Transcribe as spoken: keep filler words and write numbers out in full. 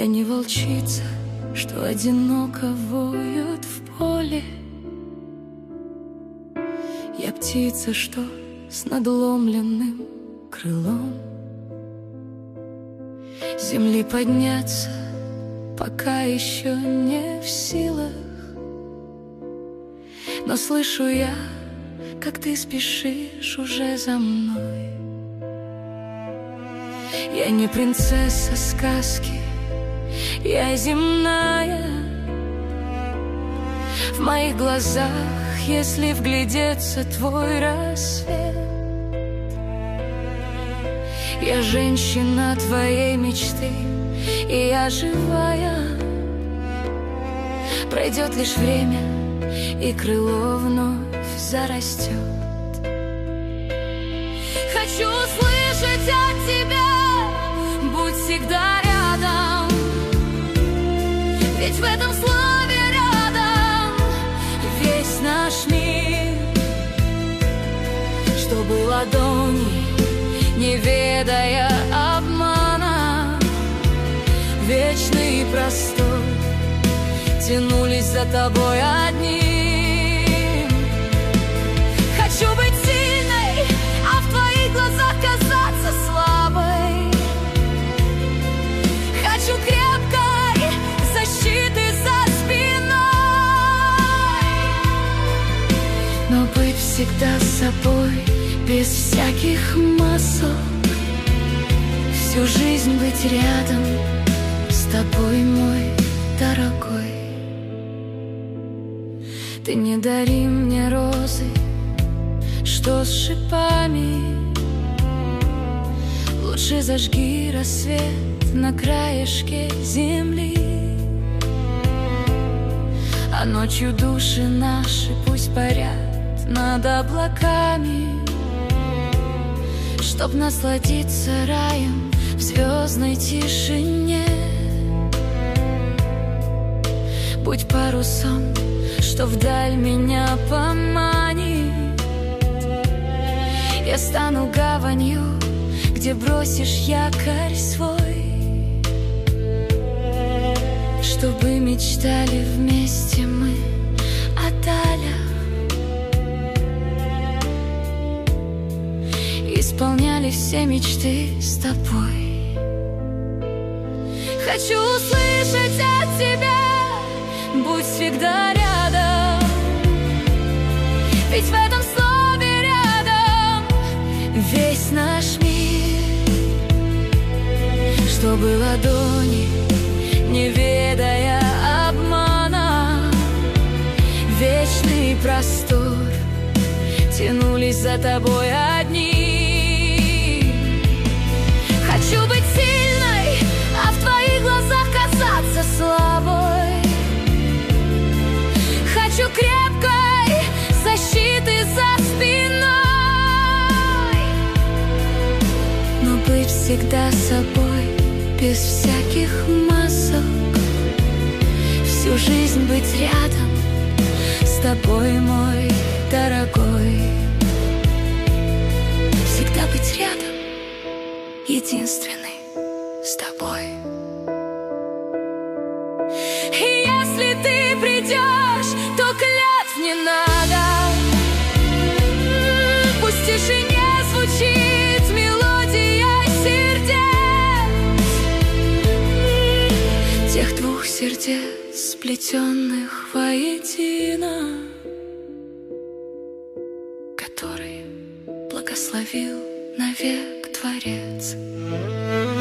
не волчица, что одиноко воет в поле. Я птица, что с надломленным крылом. С земли подняться пока еще не в силах, но слышу я, как ты спешишь уже за мной. Я не принцесса сказки, я земная. В моих глазах, если вглядеться, твой рассвет. Я женщина твоей мечты, и я живая. Пройдет лишь время, и крыло вновь зарастет. Хочу услышать от тебя: будь всегда рядом. Ведь в этом слове рядом весь наш мир. Чтобы ладони, не ведая обмана, вечный простор тянулись за тобой одним. Хочу быть сильной, а в твоих глазах казаться слабой. Хочу крепкой защиты за спиной, но быть всегда собой, без всяких масок. Всю жизнь быть рядом с тобой, мой дорогой. Ты не дари мне розы, что с шипами. Лучше зажги рассвет на краешке земли. А ночью души наши пусть парят над облаками, чтоб насладиться раем в звездной тишине. Будь парусом, что вдаль меня поманит. Я стану гаванью, где бросишь якорь свой. Чтобы мечтали вместе мы о далях, исполняли все мечты с тобой. Хочу услышать от тебя: будь всегда рядом. Ведь в этом слове рядом весь наш мир. Чтобы ладони, не ведая обмана, вечный простор тянулись за тобой одни. Хочу быть сильной, а в твоих глазах казаться слабой. Хочу крепкой защиты за спиной, но быть всегда собой, без всяких масок. Всю жизнь быть рядом с тобой, мой дорогой. Всегда быть рядом, единственный с тобой. И если ты придешь, то клятв не надо. Пусть в тишине звучит мелодия сердец, тех двух сердец, сплетенных воедино, который благословил навек Творец.